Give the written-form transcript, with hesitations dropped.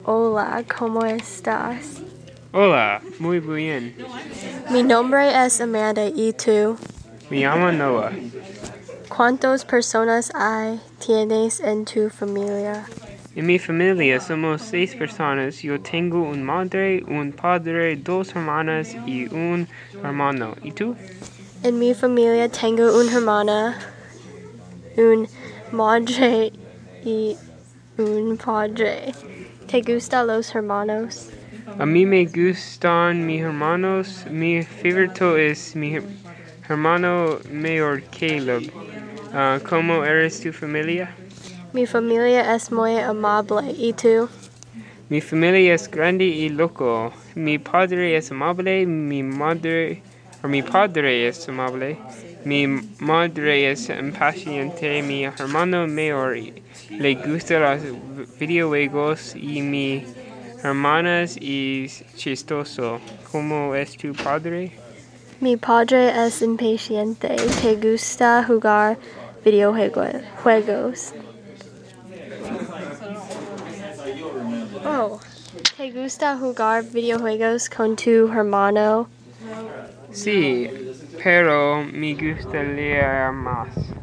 Hola, ¿cómo estás? Hola, muy bien. Mi nombre es Amanda, ¿y tú? Me llamo Noah. ¿Cuántas personas tienes en tu familia? En mi familia somos 6 personas. Yo tengo una madre, un padre, 2 hermanas y un hermano. ¿Y tú? En mi familia tengo una hermana, un madre y un padre. ¿Te gustan los hermanos? A mí me gustan mis hermanos. Mi favorito es mi hermano mayor Caleb. ¿Cómo eres tu familia? Mi familia es muy amable, ¿y tú? Mi familia es grande y loco. Mi padre es amable, mi padre es amable, mi madre es impaciente, mi hermano mayor le gustan los videojuegos y mi hermana es chistoso. ¿Cómo es tu padre? Mi padre es impaciente. ¿Te gusta jugar videojuegos? ¿Te gusta jugar videojuegos con tu hermano? Sí, pero me gusta leer más.